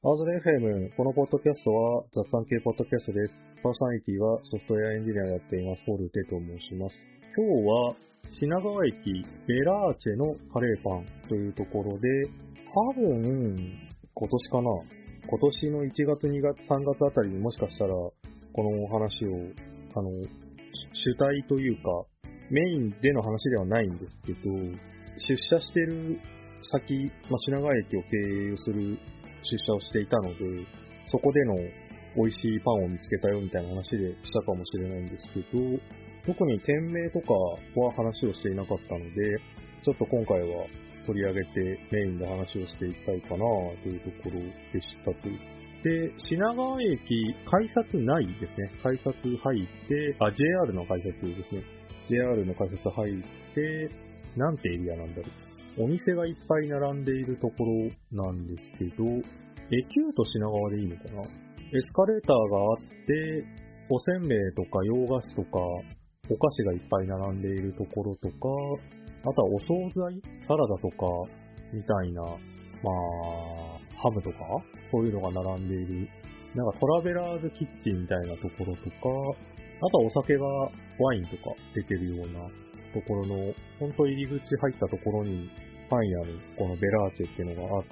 青空 FM、このポッドキャストは雑談系ポッドキャストです。パーソナリティはソフトウェアエンジニアをやっています、ポールテと申します。今日は品川駅ベラーチェのカレーパンというところで、多分今年かな、今年の1月、2月、3月あたりにもしかしたらこの話を主体というかメインでの話ではないんですけど、出社してる先、品川駅を経由する出社をしていたので、そこでの美味しいパンを見つけたよみたいな話でしたかもしれないんですけど、特に店名とかは話をしていなかったので、ちょっと今回は取り上げてメインで話をしていきたいかなというところでしたと。で、品川駅改札内ですね。改札入って、JR の改札ですね。JR の改札入って、なんてエリアなんだろう。お店がいっぱい並んでいるところなんですけど、エキュート品川でいいのかな？エスカレーターがあって、おせんべいとか洋菓子とか、お菓子がいっぱい並んでいるところとか、あとはお惣菜？サラダとか、みたいな、ハムとかそういうのが並んでいる。なんかトラベラーズキッチンみたいなところとか、あとはお酒がワインとか出てるようなところの、本当入り口入ったところにパン屋のこのベラーチェっていうのがあって、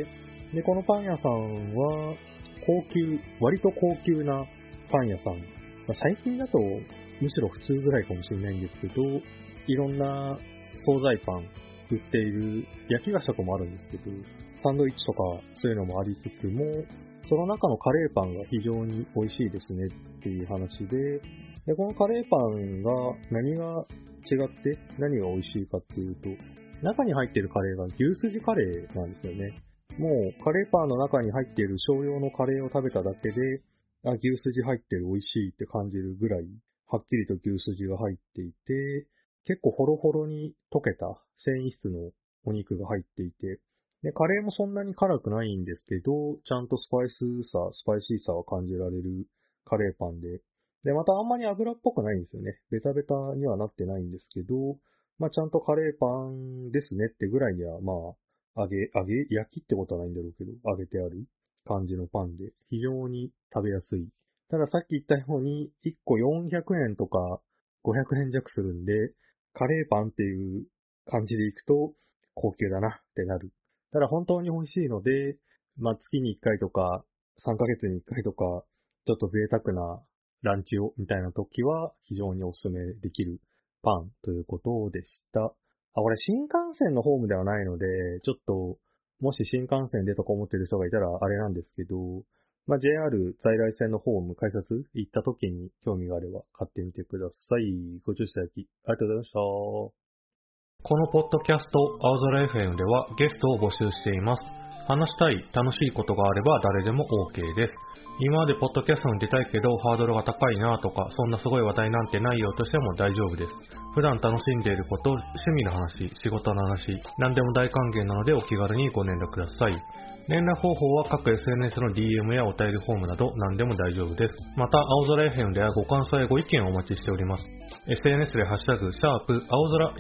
で、このパン屋さんは割と高級なパン屋さん。最近だとむしろ普通ぐらいかもしれないんですけど、いろんな惣菜パン売っている焼き菓子とかもあるんですけど、サンドイッチとかそういうのもありつつも、その中のカレーパンが非常に美味しいですねっていう話で、このカレーパンが何が違って何が美味しいかっていうと、中に入っているカレーが牛すじカレーなんですよね。もうカレーパンの中に入っている少量のカレーを食べただけで、牛すじ入ってる美味しいって感じるぐらい、はっきりと牛すじが入っていて、結構ホロホロに溶けた繊維質のお肉が入っていて、で、カレーもそんなに辛くないんですけど、ちゃんとスパイシーさを感じられるカレーパンで、で、またあんまり油っぽくないんですよね。ベタベタにはなってないんですけど、ちゃんとカレーパンですねってぐらいには、焼きってことはないんだろうけど、揚げてある感じのパンで、非常に食べやすい。たださっき言ったように、1個400円とか500円弱するんで、カレーパンっていう感じでいくと、高級だなってなる。ただ本当に美味しいので、月に1回とか、3ヶ月に1回とか、ちょっと贅沢なランチをみたいな時は非常にお勧めできるパンということでした。これ新幹線のホームではないので、ちょっと、もし新幹線でとか思ってる人がいたらあれなんですけど、JR 在来線のホーム改札行った時に興味があれば買ってみてください。ご注視いただきありがとうございました。 このポッドキャスト、青空 FM ではゲストを募集しています。話したい、楽しいことがあれば誰でも OK です。今までポッドキャストに出たいけどハードルが高いなとか、そんなすごい話題なんてないよとしても大丈夫です。普段楽しんでいること、趣味の話、仕事の話、何でも大歓迎なのでお気軽にご連絡ください。連絡方法は各 SNS の DM やお便りフォームなど何でも大丈夫です。また、青空 FM ではご感想やご意見をお待ちしております。SNS でハッシュタグ、青空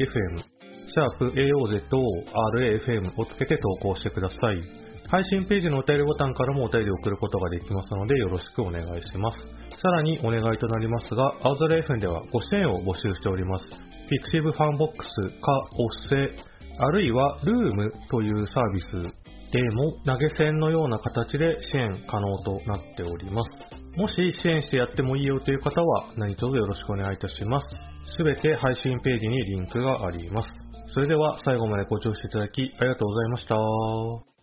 FM、#AOZORAFM をつけて投稿してください。配信ページのお便りボタンからもお便りを送ることができますのでよろしくお願いします。さらにお願いとなりますが、青空 FM ではご支援を募集しております。Pixiv ファンボックスかおっせ、あるいはルームというサービスでも投げ銭のような形で支援可能となっております。もし支援してやってもいいよという方は何卒よろしくお願いいたします。すべて配信ページにリンクがあります。それでは最後までご聴取いただきありがとうございました。